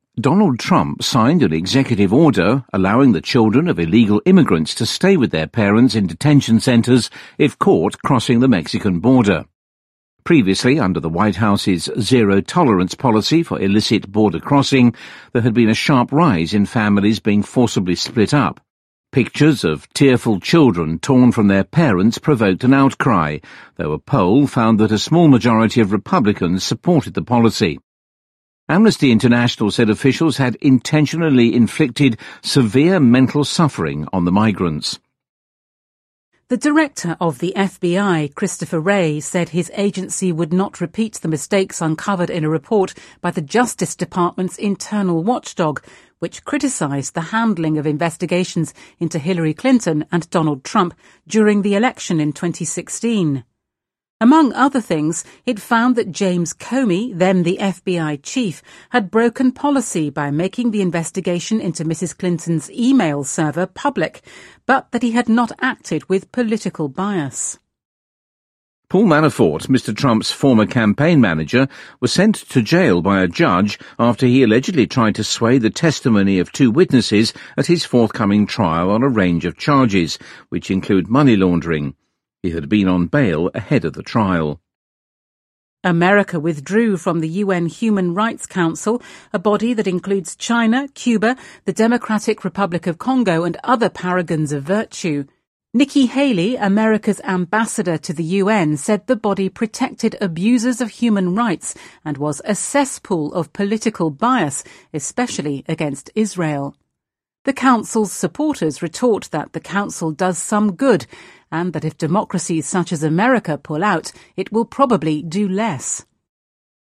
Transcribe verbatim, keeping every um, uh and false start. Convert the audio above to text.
Donald Trump signed an executive order allowing the children of illegal immigrants to stay with their parents in detention centres if caught crossing the Mexican border. Previously, under the White House's zero-tolerance policy for illicit border crossing, there had been a sharp rise in families being forcibly split up. Pictures of tearful children torn from their parents provoked an outcry, though a poll found that a small majority of Republicans supported the policy. Amnesty International said officials had intentionally inflicted severe mental suffering on the migrants. The director of the F B I, Christopher Wray, said his agency would not repeat the mistakes uncovered in a report by the Justice Department's internal watchdog, which criticised the handling of investigations into Hillary Clinton and Donald Trump during the election in twenty sixteen. Among other things, it found that James Comey, then the F B I chief, had broken policy by making the investigation into Missus Clinton's email server public, but that he had not acted with political bias. Paul Manafort, Mister Trump's former campaign manager, was sent to jail by a judge after he allegedly tried to sway the testimony of two witnesses at his forthcoming trial on a range of charges, which include money laundering. He had been on bail ahead of the trial. America withdrew from the U N Human Rights Council, a body that includes China, Cuba, the Democratic Republic of Congo and other paragons of virtue. Nikki Haley, America's ambassador to the U N, said the body protected abusers of human rights and was a cesspool of political bias, especially against Israel. The Council's supporters retort that the Council does some good, and that if democracies such as America pull out, it will probably do less.